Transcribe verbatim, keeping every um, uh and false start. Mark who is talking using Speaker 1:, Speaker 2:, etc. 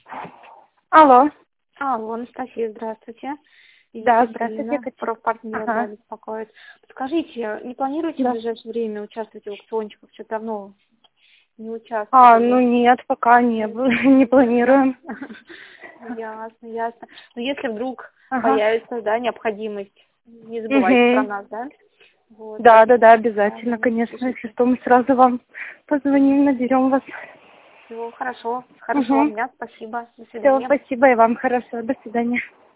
Speaker 1: Алло.
Speaker 2: Алло, Анастасия, здравствуйте.
Speaker 1: Да,
Speaker 2: Екатерина,
Speaker 1: здравствуйте, Катя.
Speaker 2: профпартнер, да,
Speaker 1: Ага.
Speaker 2: беспокоит. Скажите, не планируете в
Speaker 1: Да.
Speaker 2: ближайшее время участвовать в аукциончиках? Что-то давно не
Speaker 1: А, ну
Speaker 2: участвовали.
Speaker 1: нет, пока не, б- не планируем.
Speaker 2: Ясно, ясно. Но если вдруг
Speaker 1: Ага.
Speaker 2: появится, да, необходимость, не забывайте про
Speaker 1: Угу.
Speaker 2: нас, да? Вот.
Speaker 1: Да, да, да,
Speaker 2: Да,
Speaker 1: обязательно,
Speaker 2: да,
Speaker 1: конечно. Если
Speaker 2: пишите.
Speaker 1: что, мы сразу вам позвоним, наберем вас.
Speaker 2: Всего хорошо. Хорошего вам
Speaker 1: Угу.
Speaker 2: дня, спасибо. До
Speaker 1: Все,
Speaker 2: свидания.
Speaker 1: спасибо и вам хорошо. До свидания.